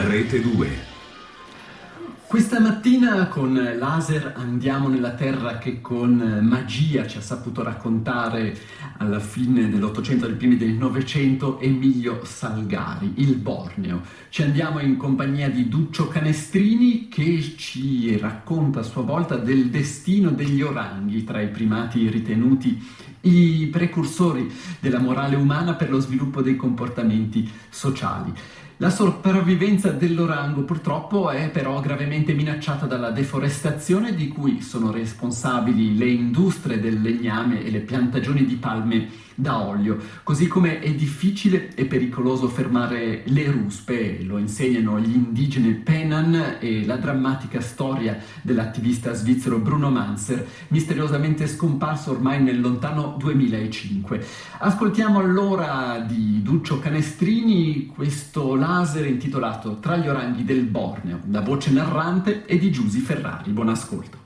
Rete 2. Questa mattina con Laser andiamo nella terra che con magia ci ha saputo raccontare alla fine dell'Ottocento e ai primi del Novecento Emilio Salgari, il Borneo. Ci andiamo in compagnia di Duccio Canestrini che ci racconta a sua volta del destino degli oranghi, tra i primati ritenuti i precursori della morale umana per lo sviluppo dei comportamenti sociali. La sopravvivenza dell'orango purtroppo è però gravemente minacciata dalla deforestazione di cui sono responsabili le industrie del legname e le piantagioni di palme da olio, così come è difficile e pericoloso fermare le ruspe, lo insegnano gli indigeni Penan e la drammatica storia dell'attivista svizzero Bruno Manser, misteriosamente scomparso ormai nel lontano 2005. Ascoltiamo allora di Duccio Canestrini questo laser intitolato Tra gli oranghi del Borneo, da voce narrante e di Giusy Ferrari. Buon ascolto.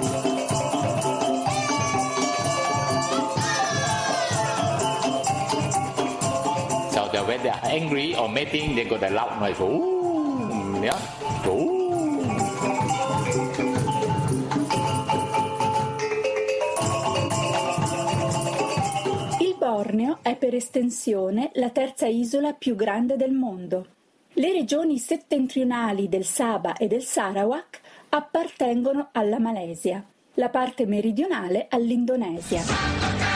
When they are angry or mating, they got a loud noise. Ooh, yeah. Ooh. Il Borneo è per estensione la terza isola più grande del mondo. Le regioni settentrionali del Sabah e del Sarawak appartengono alla Malesia, la parte meridionale all'Indonesia.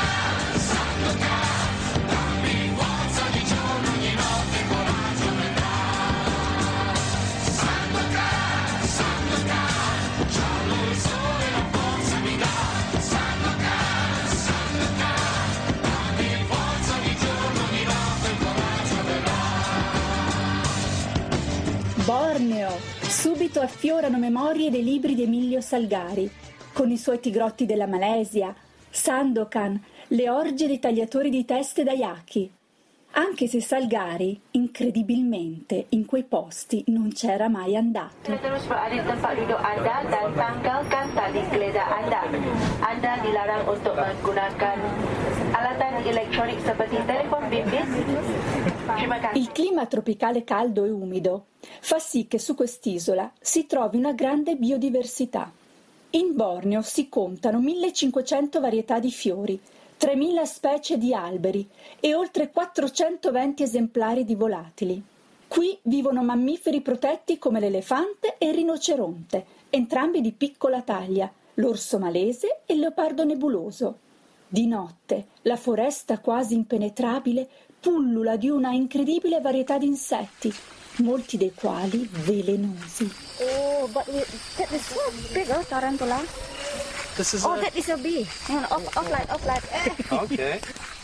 Borneo, subito affiorano memorie dei libri di Emilio Salgari, con i suoi tigrotti della Malesia, Sandokan, le orge dei tagliatori di teste da yaki. Anche se Salgari, incredibilmente, in quei posti non c'era mai andato. Terus berada di tempat duduk Anda dan tanggalkan tali geledah Anda. Anda dilarang untuk menggunakan alatan elektronik seperti telepon bimbit. Terima kasih. Il clima tropicale caldo e umido fa sì che su quest'isola si trovi una grande biodiversità. In Borneo si contano 1500 varietà di fiori, 3.000 specie di alberi e oltre 420 esemplari di volatili. Qui vivono mammiferi protetti come l'elefante e il rinoceronte, entrambi di piccola taglia, l'orso malese e il leopardo nebuloso. Di notte, la foresta quasi impenetrabile pullula di una incredibile varietà di insetti, molti dei quali velenosi. Oh, but that is so big, tarantula. That is a bee. Offline. Okay.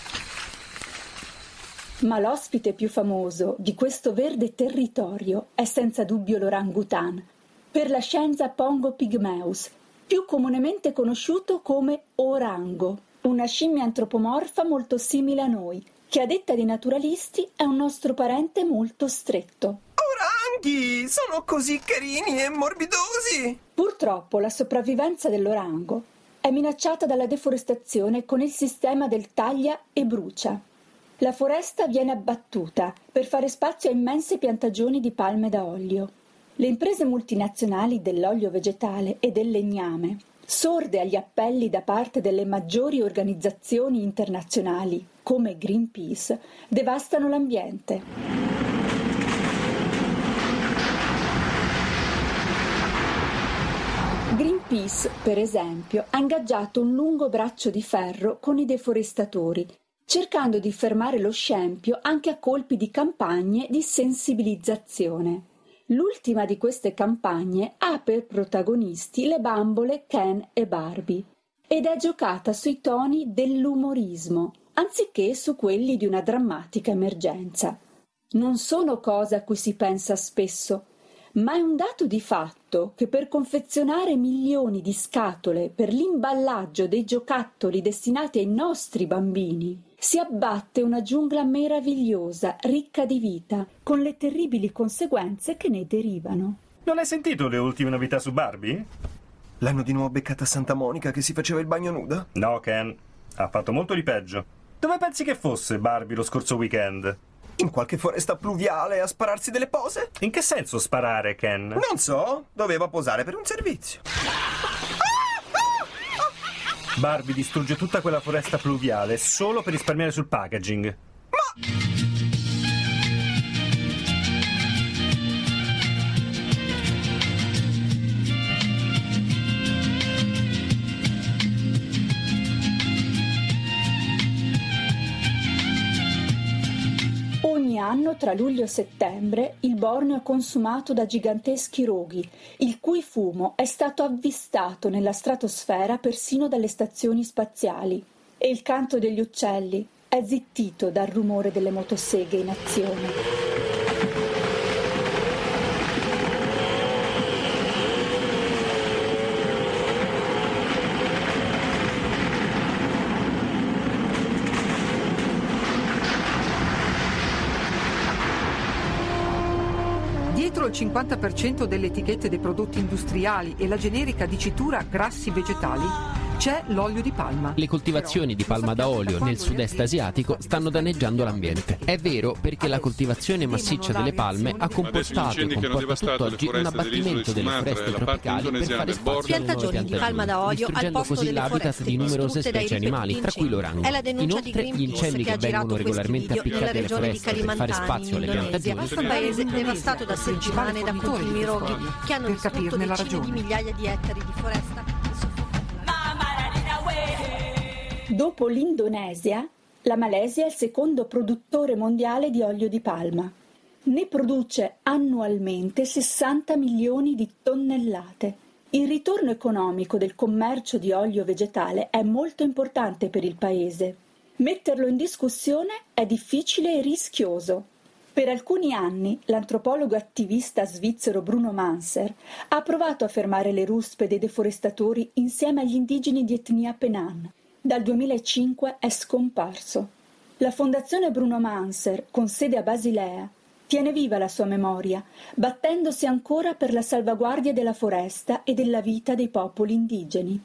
Ma l'ospite più famoso di questo verde territorio è senza dubbio l'orangutan, per la scienza Pongo pygmaeus, più comunemente conosciuto come orango, una scimmia antropomorfa molto simile a noi, che a detta dei naturalisti è un nostro parente molto stretto. Oranghi! Sono così carini e morbidosi! Purtroppo la sopravvivenza dell'orango è minacciata dalla deforestazione con il sistema del taglia e brucia. La foresta viene abbattuta per fare spazio a immense piantagioni di palme da olio. Le imprese multinazionali dell'olio vegetale e del legname, sorde agli appelli da parte delle maggiori organizzazioni internazionali come Greenpeace, devastano l'ambiente. Greenpeace, per esempio, ha ingaggiato un lungo braccio di ferro con i deforestatori, cercando di fermare lo scempio anche a colpi di campagne di sensibilizzazione. L'ultima di queste campagne ha per protagonisti le bambole Ken e Barbie ed è giocata sui toni dell'umorismo, anziché su quelli di una drammatica emergenza. Non sono cose a cui si pensa spesso, ma è un dato di fatto che per confezionare milioni di scatole per l'imballaggio dei giocattoli destinati ai nostri bambini si abbatte una giungla meravigliosa, ricca di vita, con le terribili conseguenze che ne derivano. Non hai sentito le ultime novità su Barbie? L'hanno di nuovo beccata a Santa Monica che si faceva il bagno nuda? No, Ken. Ha fatto molto di peggio. Dove pensi che fosse Barbie lo scorso weekend? In qualche foresta pluviale a spararsi delle pose? In che senso sparare, Ken? Non so, doveva posare per un servizio. Barbie distrugge tutta quella foresta pluviale solo per risparmiare sul packaging. Ogni anno tra luglio e settembre il Borneo è consumato da giganteschi roghi, il cui fumo è stato avvistato nella stratosfera persino dalle stazioni spaziali, e il canto degli uccelli è zittito dal rumore delle motoseghe in azione. Dietro il 50% delle etichette dei prodotti industriali e la generica dicitura grassi vegetali c'è l'olio di palma. Le coltivazioni di palma da olio nel sud-est asiatico stanno danneggiando l'ambiente. È vero, perché la coltivazione massiccia delle palme ha comportato e comporta tutt'oggi un abbattimento delle foreste tropicali per fare spazio alle nuove piante palma da olio, distruggendo così l'habitat di numerose specie animali, tra cui l'orango. Inoltre, gli incendi che vengono regolarmente appiccati alle foreste per fare spazio alle piantagioni. Questo paese devastato da settimane da continui roghi che hanno distrutto decine di migliaia di ettari di foresta. Dopo l'Indonesia, la Malesia è il secondo produttore mondiale di olio di palma. Ne produce annualmente 60 milioni di tonnellate. Il ritorno economico del commercio di olio vegetale è molto importante per il paese. Metterlo in discussione è difficile e rischioso. Per alcuni anni l'antropologo attivista svizzero Bruno Manser ha provato a fermare le ruspe dei deforestatori insieme agli indigeni di etnia Penan. Dal 2005 è scomparso. La Fondazione Bruno Manser, con sede a Basilea, tiene viva la sua memoria, battendosi ancora per la salvaguardia della foresta e della vita dei popoli indigeni.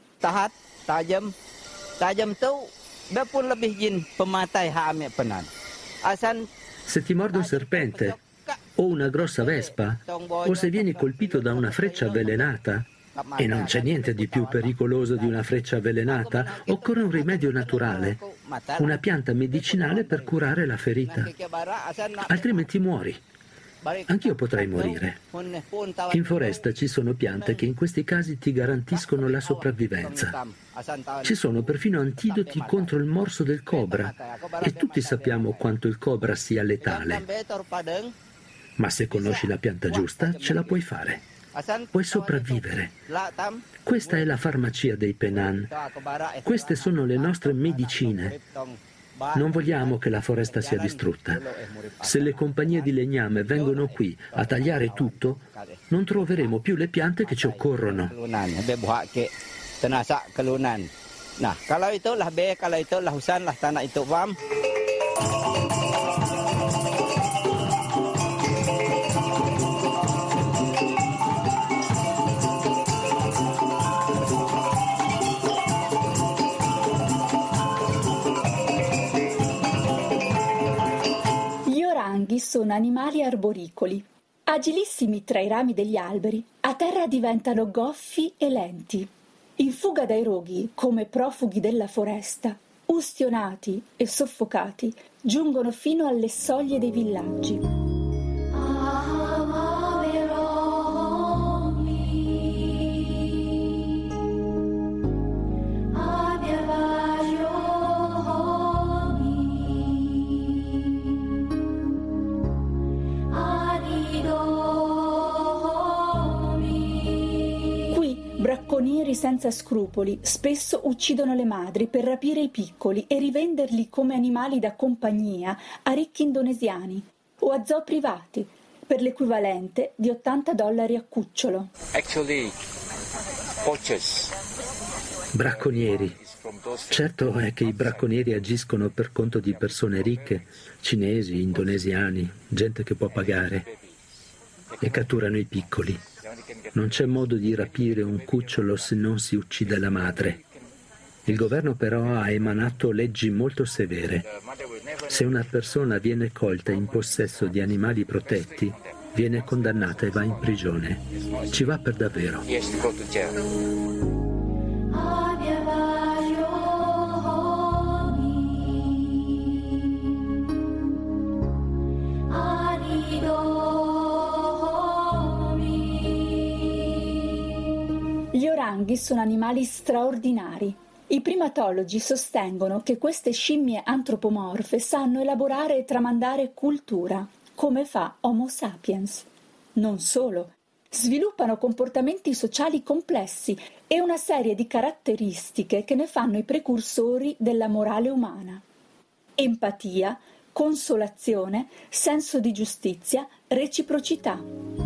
Se ti morde un serpente o una grossa vespa, o se vieni colpito da una freccia avvelenata, e non c'è niente di più pericoloso di una freccia avvelenata, occorre un rimedio naturale, una pianta medicinale per curare la ferita. Altrimenti muori. Anch'io potrei morire. In foresta ci sono piante che in questi casi ti garantiscono la sopravvivenza. Ci sono perfino antidoti contro il morso del cobra, e tutti sappiamo quanto il cobra sia letale. Ma se conosci la pianta giusta, ce la puoi fare. Puoi sopravvivere. Questa è la farmacia dei Penan. Queste sono le nostre medicine. Non vogliamo che la foresta sia distrutta. Se le compagnie di legname vengono qui a tagliare tutto, non troveremo più le piante che ci occorrono. Sono animali arboricoli. Agilissimi tra i rami degli alberi, a terra diventano goffi e lenti. In fuga dai roghi, come profughi della foresta, ustionati e soffocati, giungono fino alle soglie dei villaggi. Bracconieri senza scrupoli spesso uccidono le madri per rapire i piccoli e rivenderli come animali da compagnia a ricchi indonesiani o a zoo privati per l'equivalente di $80 a cucciolo. Bracconieri. Certo è che i bracconieri agiscono per conto di persone ricche, cinesi, indonesiani, gente che può pagare, e catturano i piccoli. Non c'è modo di rapire un cucciolo se non si uccide la madre. Il governo però ha emanato leggi molto severe. Se una persona viene colta in possesso di animali protetti, viene condannata e va in prigione. Ci va per davvero. Gli oranghi sono animali straordinari. I primatologi sostengono che queste scimmie antropomorfe sanno elaborare e tramandare cultura, come fa Homo sapiens. Non solo, sviluppano comportamenti sociali complessi e una serie di caratteristiche che ne fanno i precursori della morale umana. Empatia, consolazione, senso di giustizia, reciprocità.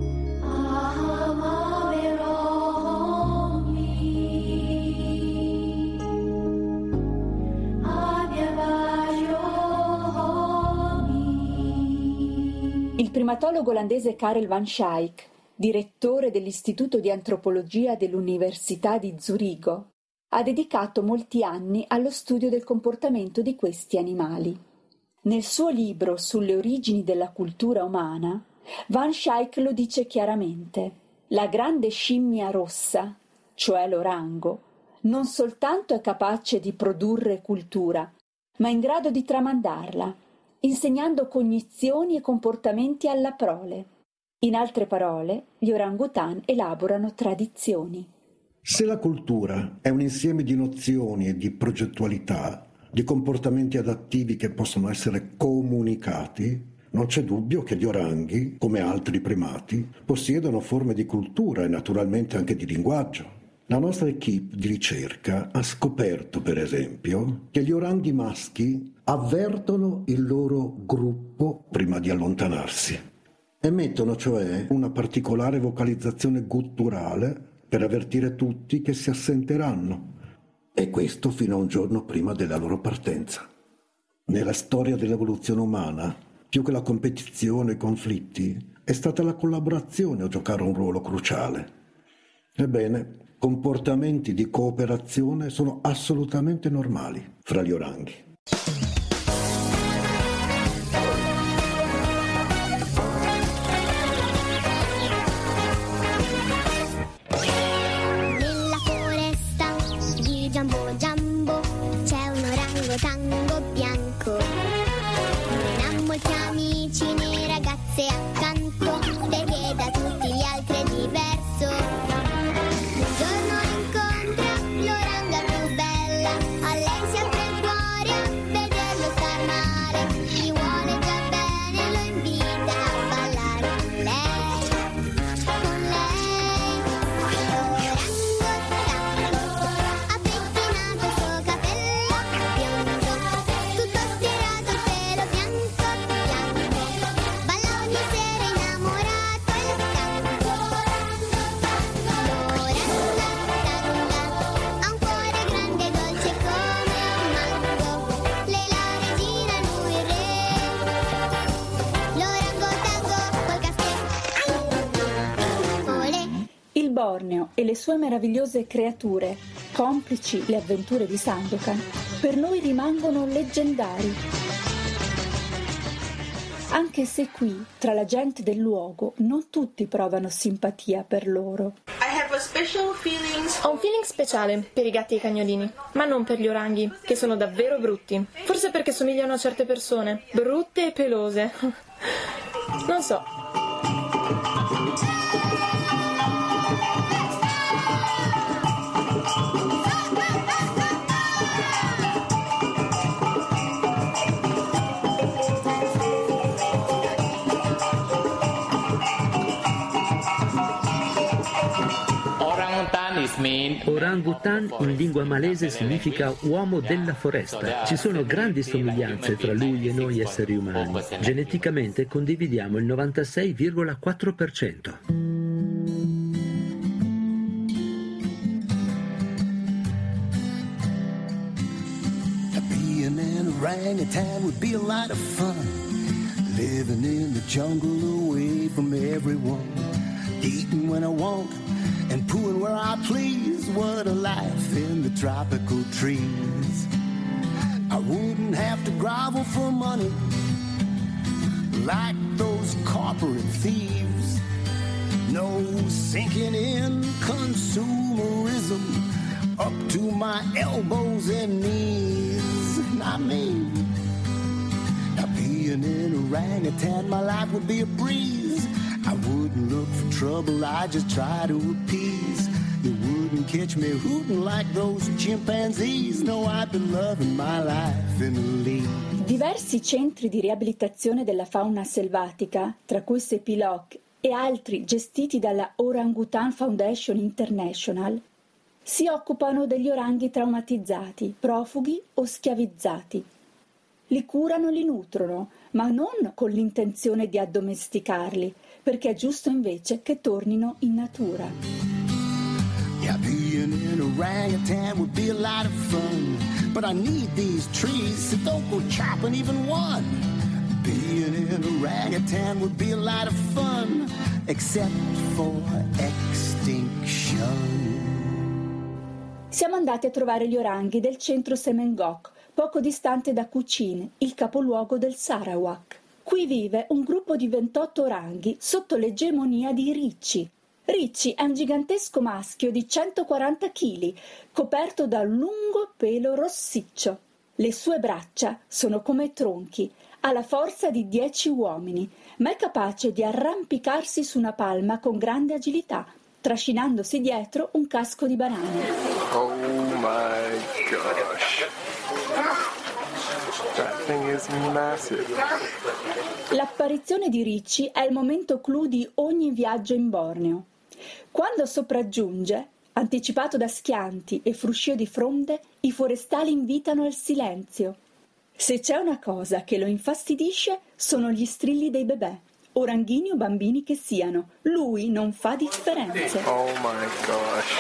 Il primatologo olandese Karel van Schaik, direttore dell'Istituto di Antropologia dell'Università di Zurigo, ha dedicato molti anni allo studio del comportamento di questi animali. Nel suo libro sulle origini della cultura umana, van Schaik lo dice chiaramente: la grande scimmia rossa, cioè l'orango, non soltanto è capace di produrre cultura, ma è in grado di tramandarla, insegnando cognizioni e comportamenti alla prole. In altre parole, gli orangutan elaborano tradizioni. Se la cultura è un insieme di nozioni e di progettualità, di comportamenti adattivi che possono essere comunicati, non c'è dubbio che gli oranghi, come altri primati, possiedono forme di cultura e naturalmente anche di linguaggio. La nostra equipe di ricerca ha scoperto, per esempio, che gli oranghi maschi avvertono il loro gruppo prima di allontanarsi. Emettono cioè una particolare vocalizzazione gutturale per avvertire tutti che si assenteranno, e questo fino a un giorno prima della loro partenza. Nella storia dell'evoluzione umana, più che la competizione e i conflitti, è stata la collaborazione a giocare un ruolo cruciale. Ebbene, comportamenti di cooperazione sono assolutamente normali fra gli oranghi. Nella foresta di Giambo Giambo c'è un orangotango bianco. Non ha molti amici né ragazze accanto, perché da tutti gli altri è diverso. Un giorno incontra l'oranga più bella, a lei si apre il cuore a vederlo star male. Gli vuole già bene, lo invita a ballare con lei, con lei. L'orangotango ha pettinato il suo capello biondo, tutto stirato il pelo bianco, bianco. Balla ogni sera innamorato il tango. Ha un cuore grande e dolce come un mango. Lei la regina, lui il re. L'orangotango col caschetto. Olè. Il Borneo e le sue meravigliose creature, complici le avventure di Sandokan, per noi rimangono leggendari. Anche se qui, tra la gente del luogo, non tutti provano simpatia per loro. Ho un feeling speciale per i gatti e i cagnolini, ma non per gli oranghi, che sono davvero brutti. Forse perché somigliano a certe persone, brutte e pelose. Non so. Orangutan in lingua malese significa uomo della foresta. Ci sono grandi somiglianze tra lui e noi esseri umani. Geneticamente condividiamo il 96,4%. Being an orangutan would be a lot of fun. Living in the jungle away from everyone. Eating when I want and pooing where I please. What a life in the tropical trees. I wouldn't have to grovel for money like those corporate thieves. No sinking in consumerism up to my elbows and knees. Not me. Now being an orangutan, my life would be a breeze. I wouldn't look for trouble, I just try to appease. You wouldn't catch me hooting like those chimpanzees. No, I've been loving my life in the lead. Diversi centri di riabilitazione della fauna selvatica, tra cui Sepilok e altri gestiti dalla Orangutan Foundation International, si occupano degli oranghi traumatizzati, profughi o schiavizzati. Li curano, li nutrono, ma non con l'intenzione di addomesticarli, perché è giusto invece che tornino in natura. Yeah, being an orangutan would be a lot of fun, but I need these trees, so don't go chopping even one. Being an orangutan would be a lot of fun, except for extinction. Siamo andati a trovare gli oranghi del centro Semengok, poco distante da Kuchin, il capoluogo del Sarawak. Qui vive un gruppo di 28 oranghi sotto l'egemonia di Ricci. Ricci è un gigantesco maschio di 140 kg, coperto da un lungo pelo rossiccio. Le sue braccia sono come tronchi, ha la forza di 10 uomini, ma è capace di arrampicarsi su una palma con grande agilità, trascinandosi dietro un casco di banane. Oh my gosh. That thing is massive. L'apparizione di Ricci è il momento clou di ogni viaggio in Borneo. Quando sopraggiunge, anticipato da schianti e fruscio di fronde, i forestali invitano al silenzio. Se c'è una cosa che lo infastidisce, sono gli strilli dei bebè, oranghini o bambini che siano. Lui non fa differenze. Oh my gosh.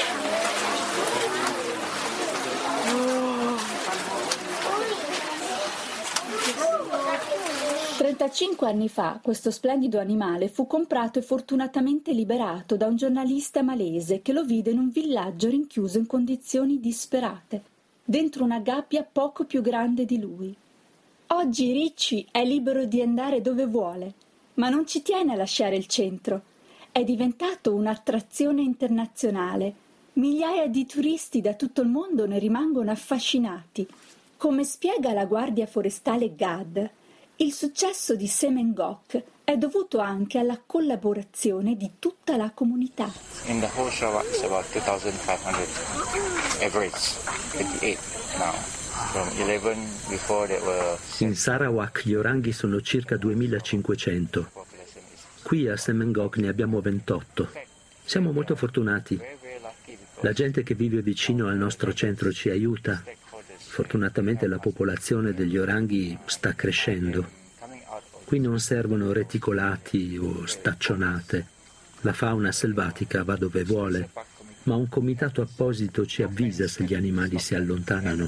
35 anni fa questo splendido animale fu comprato e fortunatamente liberato da un giornalista malese che lo vide in un villaggio rinchiuso in condizioni disperate, dentro una gabbia poco più grande di lui. Oggi Ricci è libero di andare dove vuole, ma non ci tiene a lasciare il centro. È diventato un'attrazione internazionale. Migliaia di turisti da tutto il mondo ne rimangono affascinati. Come spiega la guardia forestale GAD, il successo di Semengok è dovuto anche alla collaborazione di tutta la comunità. In the whole Sarawak it's about 2,500 average, 28 now. From 11 before there were... In Sarawak gli oranghi sono circa 2.500. Qui a Semengok ne abbiamo 28. Siamo molto fortunati. La gente che vive vicino al nostro centro ci aiuta. Fortunatamente la popolazione degli oranghi sta crescendo. Qui non servono reticolati o staccionate. La fauna selvatica va dove vuole, ma un comitato apposito ci avvisa se gli animali si allontanano.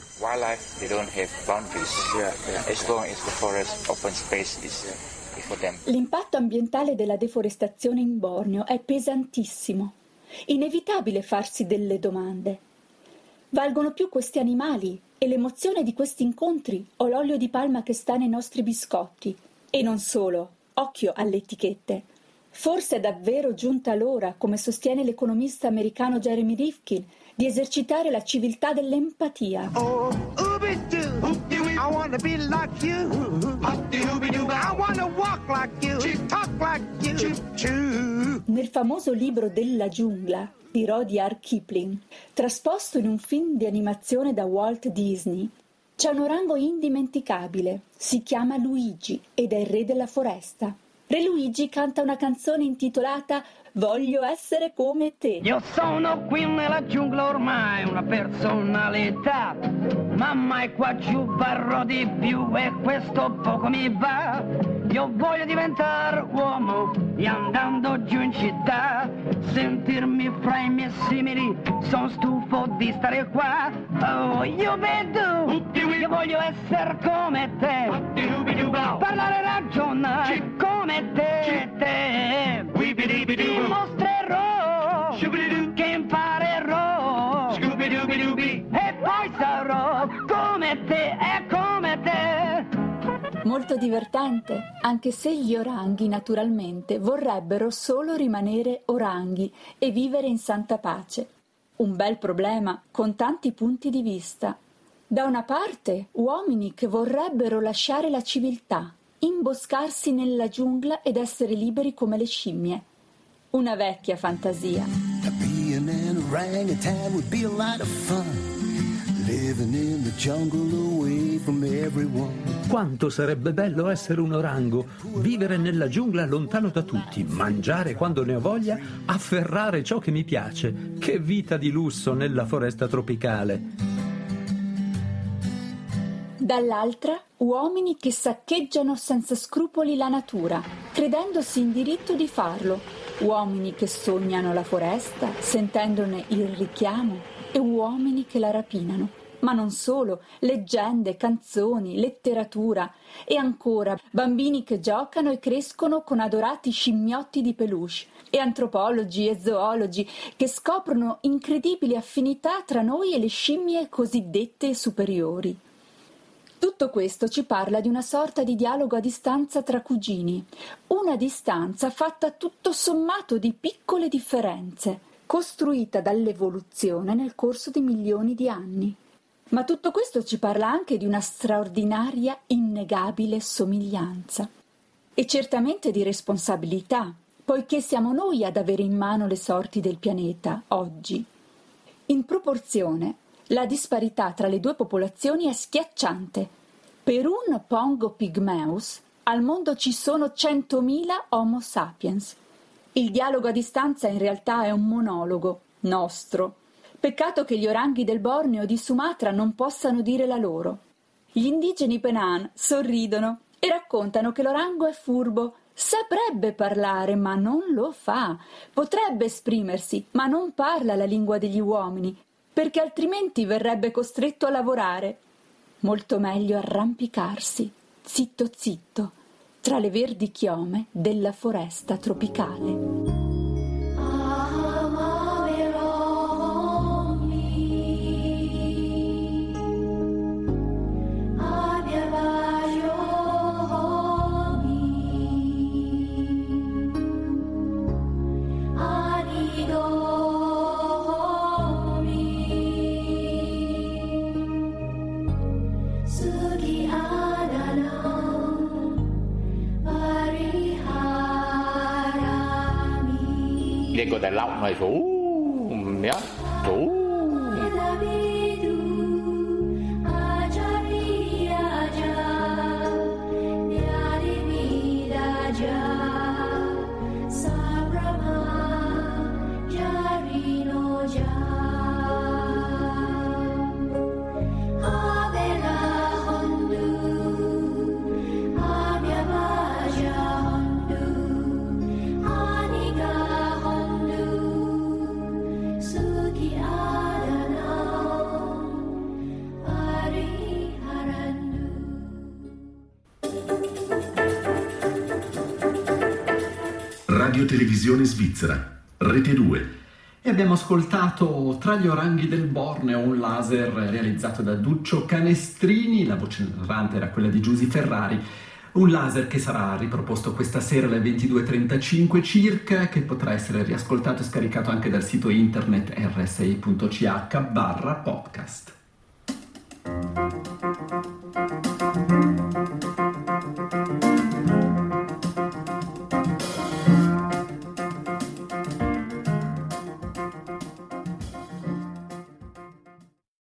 L'impatto ambientale della deforestazione in Borneo è pesantissimo. Inevitabile farsi delle domande. Valgono più questi animali e l'emozione di questi incontri o l'olio di palma che sta nei nostri biscotti? E non solo, occhio alle etichette. Forse è davvero giunta l'ora, come sostiene l'economista americano Jeremy Rifkin, di esercitare la civiltà dell'empatia. Oh, I wanna be like you. I wanna walk like you. Talk like you. Nel famoso libro della giungla di Rudyard Kipling, trasposto in un film di animazione da Walt Disney, c'è un orango indimenticabile. Si chiama Luigi ed è il re della foresta. Re Luigi canta una canzone intitolata Voglio essere come te. Io sono qui nella giungla ormai una personalità, ma mai qua giù varrò di più e questo poco mi va. Io voglio diventare uomo e andando giù in città sentirmi fra i miei simili, son stufo di stare qua. Oh, io vedo, io voglio essere come te, parlare e ragionare come te. Ti mostrerò che imparerò e poi sarò come te e come divertente, anche se gli oranghi naturalmente vorrebbero solo rimanere oranghi e vivere in santa pace. Un bel problema con tanti punti di vista. Da una parte, uomini che vorrebbero lasciare la civiltà, imboscarsi nella giungla ed essere liberi come le scimmie. Una vecchia fantasia. Being an orangutan would be a lot of fun. Living in the jungle away from everyone. Quanto sarebbe bello essere un orango, vivere nella giungla lontano da tutti, mangiare quando ne ho voglia, afferrare ciò che mi piace. Che vita di lusso nella foresta tropicale. Dall'altra, uomini che saccheggiano senza scrupoli la natura, credendosi in diritto di farlo. Uomini che sognano la foresta, sentendone il richiamo, e uomini che la rapinano. Ma non solo, leggende, canzoni, letteratura e ancora bambini che giocano e crescono con adorati scimmiotti di peluche e antropologi e zoologi che scoprono incredibili affinità tra noi e le scimmie cosiddette superiori. Tutto questo ci parla di una sorta di dialogo a distanza tra cugini, una distanza fatta tutto sommato di piccole differenze, costruita dall'evoluzione nel corso di milioni di anni. Ma tutto questo ci parla anche di una straordinaria, innegabile somiglianza. E certamente di responsabilità, poiché siamo noi ad avere in mano le sorti del pianeta, oggi. In proporzione, la disparità tra le due popolazioni è schiacciante. Per un Pongo pygmaeus, al mondo ci sono 100.000 Homo sapiens. Il dialogo a distanza in realtà è un monologo, nostro. Peccato che gli oranghi del Borneo o di Sumatra non possano dire la loro. Gli indigeni Penan sorridono e raccontano che l'orango è furbo, saprebbe parlare ma non lo fa, potrebbe esprimersi ma non parla la lingua degli uomini, perché altrimenti verrebbe costretto a lavorare. Molto meglio arrampicarsi, zitto zitto, tra le verdi chiome della foresta tropicale. Liên có đại lọng này số méo số Radio Televisione Svizzera, Rete 2. E abbiamo ascoltato Tra gli oranghi del Borneo, un laser realizzato da Duccio Canestrini, la voce narrante era quella di Giusy Ferrari, un laser che sarà riproposto questa sera alle 22:35 circa, che potrà essere riascoltato e scaricato anche dal sito internet rsi.ch/podcast.